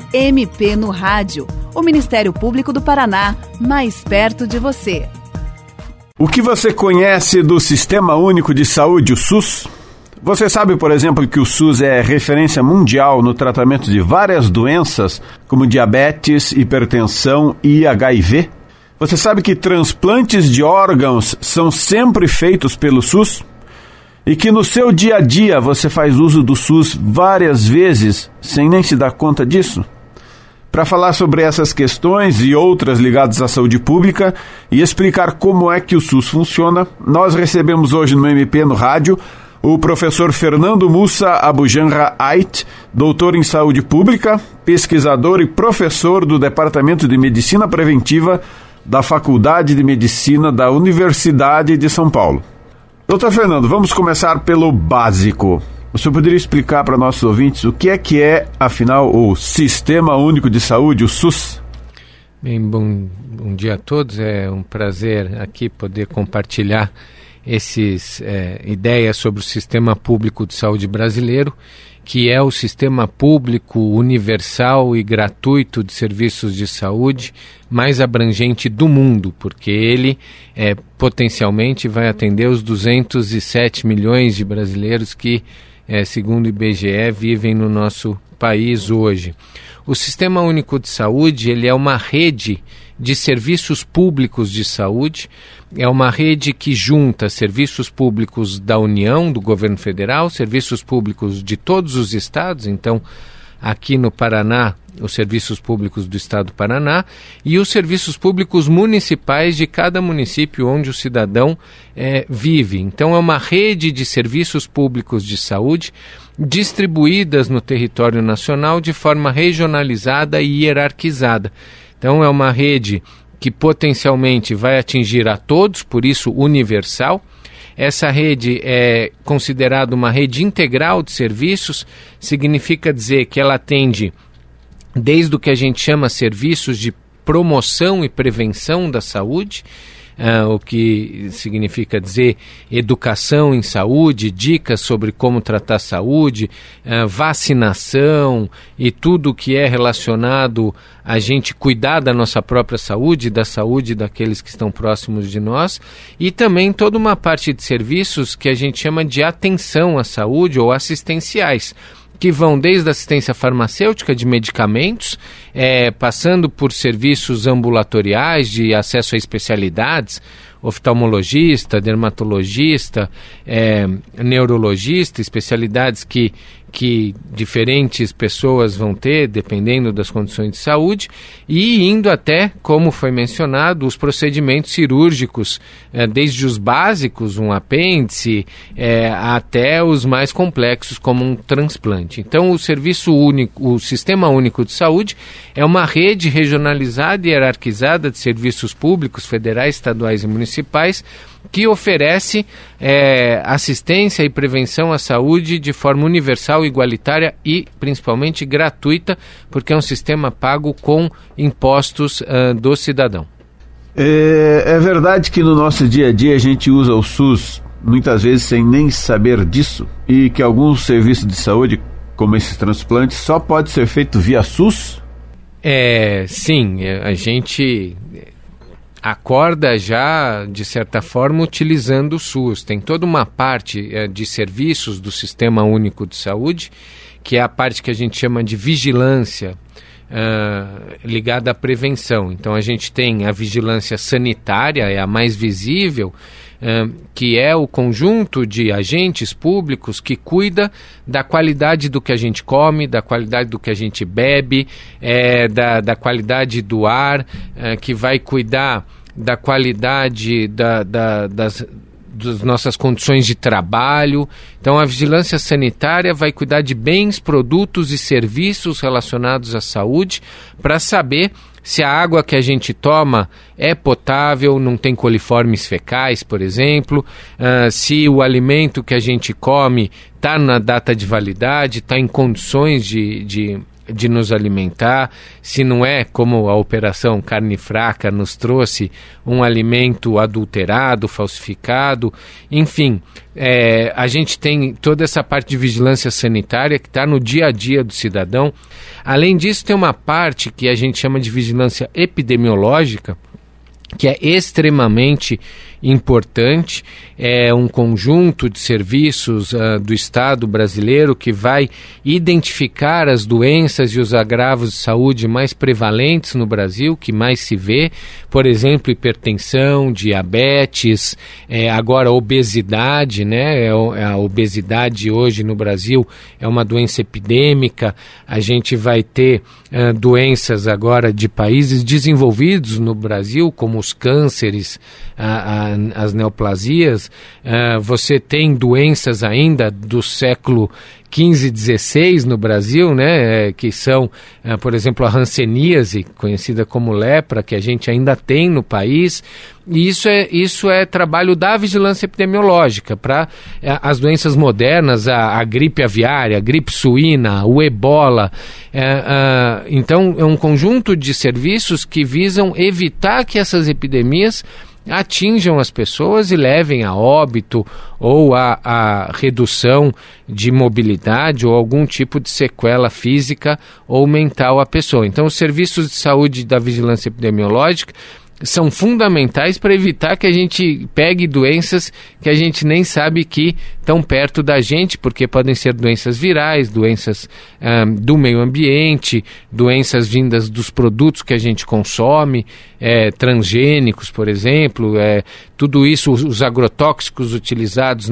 MP no Rádio. O Ministério Público do Paraná, mais perto de você. O que você conhece do Sistema Único de Saúde, o SUS? Você sabe, por exemplo, que o SUS é referência mundial no tratamento de várias doenças, como diabetes, hipertensão e HIV? Você sabe que transplantes de órgãos são sempre feitos pelo SUS? E que no seu dia a dia você faz uso do SUS várias vezes, sem nem se dar conta disso? Para falar sobre essas questões e outras ligadas à saúde pública e explicar como é que o SUS funciona, nós recebemos hoje no MP no Rádio o professor Fernando Mussa Abujanra Ait, doutor em saúde pública, pesquisador e professor do Departamento de Medicina Preventiva da Faculdade de Medicina da Universidade de São Paulo. Doutor Fernando, vamos começar pelo básico. O senhor poderia explicar para nossos ouvintes o que é, afinal, o Sistema Único de Saúde, o SUS? Bem, bom dia a todos. É um prazer aqui poder compartilhar essas ideias sobre o Sistema Público de Saúde brasileiro, que é o sistema público universal e gratuito de serviços de saúde mais abrangente do mundo, porque ele potencialmente vai atender os 207 milhões de brasileiros que, segundo o IBGE, vivem no nosso país hoje. O Sistema Único de Saúde, ele é uma rede de serviços públicos de saúde, é uma rede que junta serviços públicos da União, do governo federal, serviços públicos de todos os estados, então aqui no Paraná, os serviços públicos do estado do Paraná e os serviços públicos municipais de cada município onde o cidadão vive. Então é uma rede de serviços públicos de saúde distribuídas no território nacional de forma regionalizada e hierarquizada. Então é uma rede que potencialmente vai atingir a todos, por isso universal. Essa rede é considerada uma rede integral de serviços, significa dizer que ela atende desde o que a gente chama serviços de promoção e prevenção da saúde, o que significa dizer educação em saúde, dicas sobre como tratar a saúde, vacinação e tudo que é relacionado a gente cuidar da nossa própria saúde, da saúde daqueles que estão próximos de nós, e também toda uma parte de serviços que a gente chama de atenção à saúde ou assistenciais, que vão desde a assistência farmacêutica de medicamentos, passando por serviços ambulatoriais de acesso a especialidades, oftalmologista, dermatologista, neurologista, especialidades que diferentes pessoas vão ter, dependendo das condições de saúde, e indo até, como foi mencionado, os procedimentos cirúrgicos, desde os básicos, um apêndice, até os mais complexos, como um transplante. Então, o Sistema Único de Saúde é uma rede regionalizada e hierarquizada de serviços públicos, federais, estaduais e municipais, que oferece assistência e prevenção à saúde de forma universal, igualitária e principalmente gratuita, porque é um sistema pago com impostos do cidadão. É verdade que no nosso dia a dia a gente usa o SUS muitas vezes sem nem saber disso, e que alguns serviços de saúde, como esses transplantes, só pode ser feito via SUS? Sim, a gente acorda já, de certa forma, utilizando o SUS. Tem toda uma parte de serviços do Sistema Único de Saúde, que é a parte que a gente chama de vigilância, ligada à prevenção. Então a gente tem a vigilância sanitária, é a mais visível, que é o conjunto de agentes públicos que cuida da qualidade do que a gente come, da qualidade do que a gente bebe, da qualidade do ar, que vai cuidar da qualidade das nossas condições de trabalho. Então a vigilância sanitária vai cuidar de bens, produtos e serviços relacionados à saúde, para saber se a água que a gente toma é potável, não tem coliformes fecais, por exemplo, se o alimento que a gente come está na data de validade, está em condições de de nos alimentar, se não é como a Operação Carne Fraca nos trouxe um alimento adulterado, falsificado, enfim, a gente tem toda essa parte de vigilância sanitária que está no dia a dia do cidadão. Além disso, tem uma parte que a gente chama de vigilância epidemiológica, que é extremamente importante, é um conjunto de serviços do Estado brasileiro que vai identificar as doenças e os agravos de saúde mais prevalentes no Brasil, que mais se vê, por exemplo, hipertensão, diabetes, agora obesidade, né? A obesidade hoje no Brasil é uma doença epidêmica. A gente vai ter doenças agora de países desenvolvidos no Brasil, como os cânceres, as neoplasias. Você tem doenças ainda do século XV e XVI no Brasil, né, que são, por exemplo, a hanseníase, conhecida como lepra, que a gente ainda tem no país. E isso é trabalho da vigilância epidemiológica para as doenças modernas, a gripe aviária, a gripe suína, o ebola. Então, é um conjunto de serviços que visam evitar que essas epidemias atinjam as pessoas e levem a óbito ou a redução de mobilidade ou algum tipo de sequela física ou mental à pessoa. Então, os serviços de saúde da vigilância epidemiológica são fundamentais para evitar que a gente pegue doenças que a gente nem sabe que estão perto da gente, porque podem ser doenças virais, doenças do meio ambiente, doenças vindas dos produtos que a gente consome, transgênicos, por exemplo, tudo isso, os agrotóxicos utilizados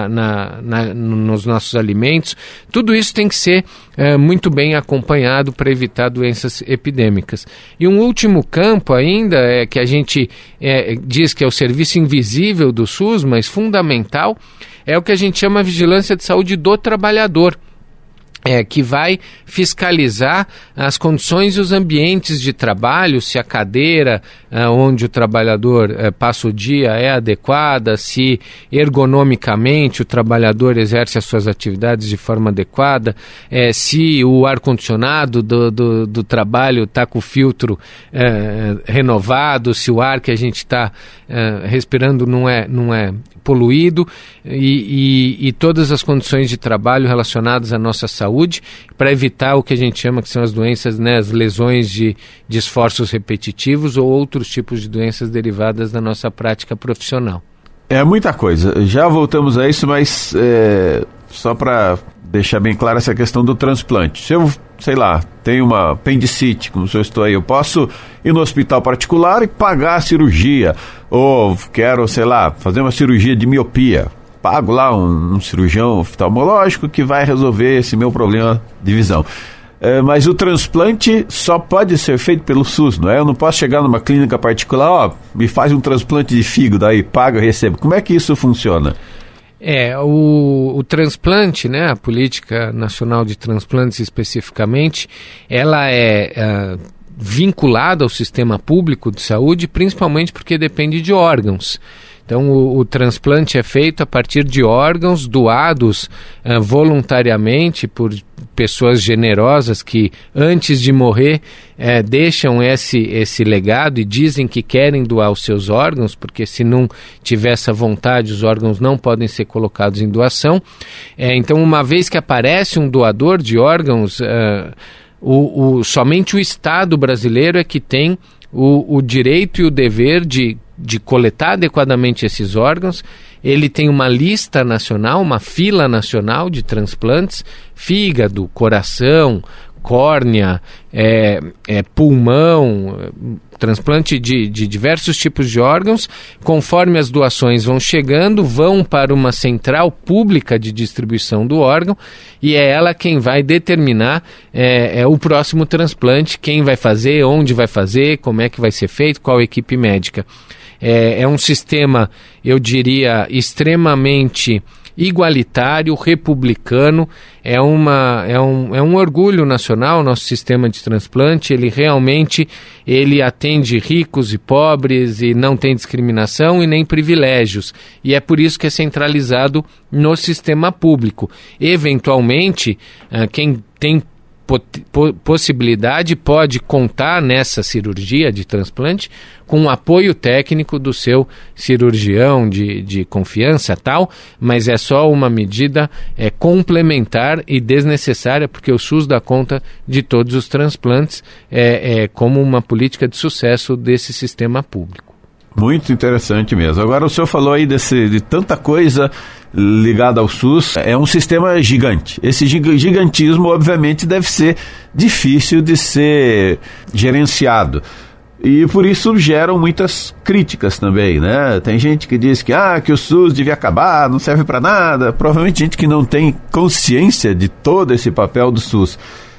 nos nossos alimentos, tudo isso tem que ser muito bem acompanhado para evitar doenças epidêmicas. E um último campo ainda, que a gente diz que é o serviço invisível do SUS, mas fundamental, é o que a gente chama de vigilância de saúde do trabalhador, que vai fiscalizar as condições e os ambientes de trabalho, se a cadeira onde o trabalhador passa o dia é adequada, se ergonomicamente o trabalhador exerce as suas atividades de forma adequada, se o ar-condicionado do trabalho está com o filtro renovado, se o ar que a gente está respirando não é poluído, e todas as condições de trabalho relacionadas à nossa saúde, para evitar o que a gente chama que são as doenças, né, as lesões de esforços repetitivos ou outros tipos de doenças derivadas da nossa prática profissional. É muita coisa. Já voltamos a isso, mas só para deixar bem clara essa questão do transplante. Se eu, sei lá, tenho uma apendicite, como se eu estou aí, eu posso ir no hospital particular e pagar a cirurgia. Ou quero, sei lá, fazer uma cirurgia de miopia. Pago lá um cirurgião oftalmológico que vai resolver esse meu problema de visão. Mas o transplante só pode ser feito pelo SUS, não é? Eu não posso chegar numa clínica particular, me faz um transplante de fígado, aí paga e recebo. Como é que isso funciona? O transplante, né, a Política Nacional de Transplantes especificamente, ela é vinculada ao sistema público de saúde, principalmente porque depende de órgãos. Então, o transplante é feito a partir de órgãos doados voluntariamente por pessoas generosas que, antes de morrer, deixam esse legado e dizem que querem doar os seus órgãos, porque se não tiver essa vontade, os órgãos não podem ser colocados em doação. Então, uma vez que aparece um doador de órgãos, somente o Estado brasileiro é que tem o direito e o dever de coletar adequadamente esses órgãos. Ele tem uma lista nacional, uma fila nacional de transplantes: fígado, coração, córnea, pulmão, transplante de diversos tipos de órgãos. Conforme as doações vão chegando, vão para uma central pública de distribuição do órgão, e é ela quem vai determinar o próximo transplante, quem vai fazer, onde vai fazer, como é que vai ser feito, qual equipe médica. É um sistema, eu diria, extremamente igualitário, republicano. É um orgulho nacional o nosso sistema de transplante. Ele realmente atende ricos e pobres, e não tem discriminação e nem privilégios, e é por isso que é centralizado no sistema público. Eventualmente, quem tem possibilidade pode contar nessa cirurgia de transplante com o apoio técnico do seu cirurgião de confiança tal, mas é só uma medida complementar e desnecessária, porque o SUS dá conta de todos os transplantes como uma política de sucesso desse sistema público. Muito interessante mesmo. Agora o senhor falou aí de tanta coisa ligada ao SUS, é um sistema gigante. Esse gigantismo, obviamente, deve ser difícil de ser gerenciado. E por isso geram muitas críticas também, né? Tem gente que diz que o SUS devia acabar, não serve para nada. Provavelmente gente que não tem consciência de todo esse papel do SUS.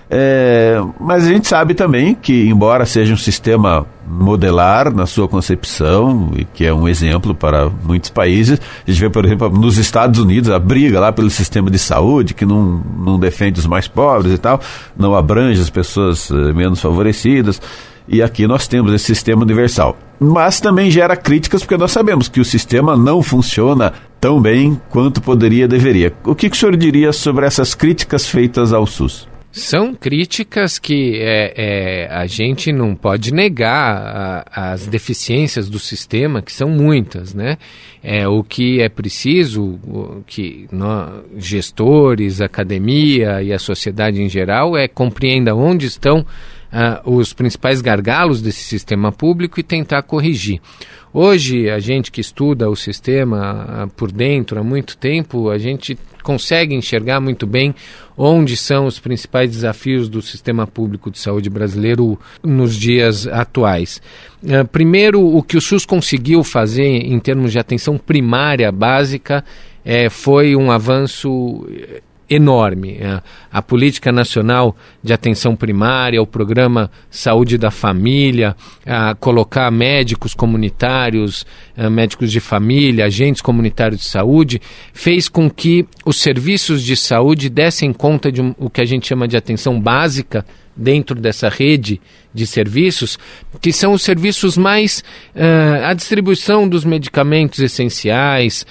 Mas a gente sabe também que, embora seja um sistema modelar na sua concepção, e que é um exemplo para muitos países, a gente vê, por exemplo, nos Estados Unidos, a briga lá pelo sistema de saúde, que não defende os mais pobres e tal, não abrange as pessoas menos favorecidas, e aqui nós temos esse sistema universal. Mas também gera críticas, porque nós sabemos que o sistema não funciona tão bem quanto deveria. O que o senhor diria sobre essas críticas feitas ao SUS? São críticas que a gente não pode negar as deficiências do sistema, que são muitas, né? O que é preciso, que nós, gestores, academia e a sociedade em geral, compreenda onde estão os principais gargalos desse sistema público e tentar corrigir. Hoje, a gente que estuda o sistema por dentro há muito tempo, a gente consegue enxergar muito bem onde são os principais desafios do sistema público de saúde brasileiro nos dias atuais. Primeiro, o que o SUS conseguiu fazer em termos de atenção primária básica foi um avanço enorme. A Política Nacional de Atenção Primária, o Programa Saúde da Família, colocar médicos comunitários, médicos de família, agentes comunitários de saúde, fez com que os serviços de saúde dessem conta de o que a gente chama de atenção básica dentro dessa rede de serviços, que são os serviços mais a distribuição dos medicamentos essenciais,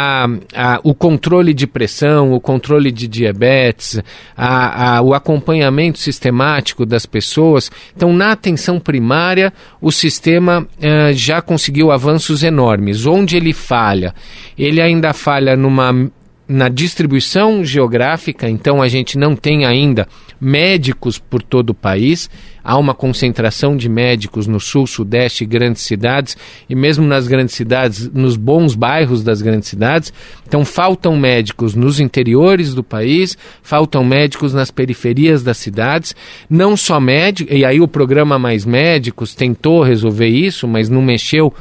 o controle de pressão, o controle de diabetes, o acompanhamento sistemático das pessoas. Então, na atenção primária, o sistema já conseguiu avanços enormes. Onde ele falha? Ele ainda falha na distribuição geográfica, então a gente não tem ainda médicos por todo o país. Há uma concentração de médicos no sul, sudeste, grandes cidades, e mesmo nas grandes cidades, nos bons bairros das grandes cidades. Então faltam médicos nos interiores do país, faltam médicos nas periferias das cidades, não só médicos, e aí o programa Mais Médicos tentou resolver isso, mas não mexeu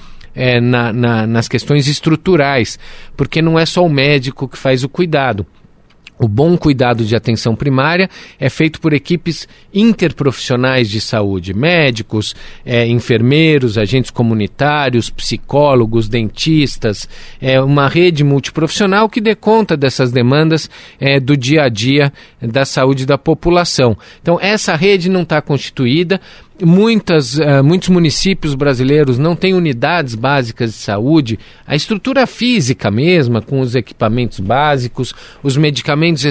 nas questões estruturais, porque não é só o médico que faz o cuidado. O bom cuidado de atenção primária é feito por equipes interprofissionais de saúde, médicos, enfermeiros, agentes comunitários, psicólogos, dentistas, uma rede multiprofissional que dê conta dessas demandas do dia a dia da saúde da população. Então, essa rede não está constituída. Muitos municípios brasileiros não têm unidades básicas de saúde, a estrutura física mesma, com os equipamentos básicos, os medicamentos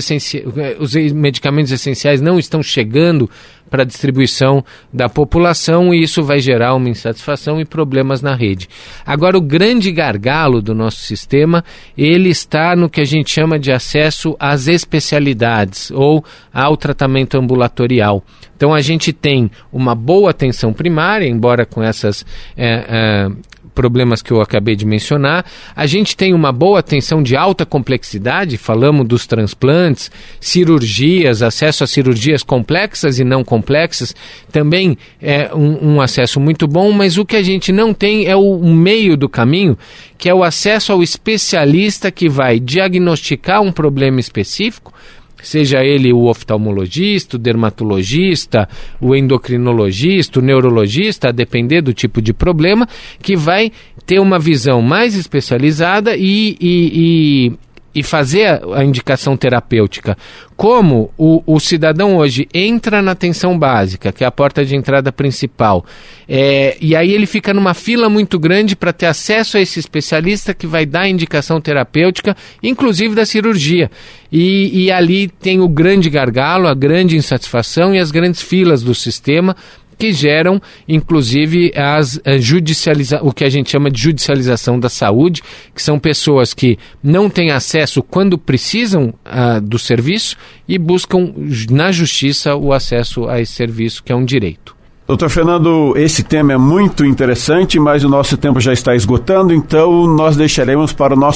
essenciais não estão chegando para a distribuição da população, e isso vai gerar uma insatisfação e problemas na rede. Agora, o grande gargalo do nosso sistema, ele está no que a gente chama de acesso às especialidades ou ao tratamento ambulatorial. Então, a gente tem uma boa atenção primária, embora com essas problemas que eu acabei de mencionar. A gente tem uma boa atenção de alta complexidade, falamos dos transplantes, cirurgias, acesso a cirurgias complexas e não complexas, também é um acesso muito bom, mas o que a gente não tem é o meio do caminho, que é o acesso ao especialista que vai diagnosticar um problema específico, seja ele o oftalmologista, o dermatologista, o endocrinologista, o neurologista, a depender do tipo de problema, que vai ter uma visão mais especializada e e fazer a indicação terapêutica. Como o cidadão hoje entra na atenção básica, que é a porta de entrada principal, e aí ele fica numa fila muito grande para ter acesso a esse especialista que vai dar a indicação terapêutica, inclusive da cirurgia. E ali tem o grande gargalo, a grande insatisfação e as grandes filas do sistema, que geram, inclusive, o que a gente chama de judicialização da saúde, que são pessoas que não têm acesso quando precisam do serviço e buscam na justiça o acesso a esse serviço, que é um direito. Doutor Fernando, esse tema é muito interessante, mas o nosso tempo já está esgotando, então nós deixaremos para o nosso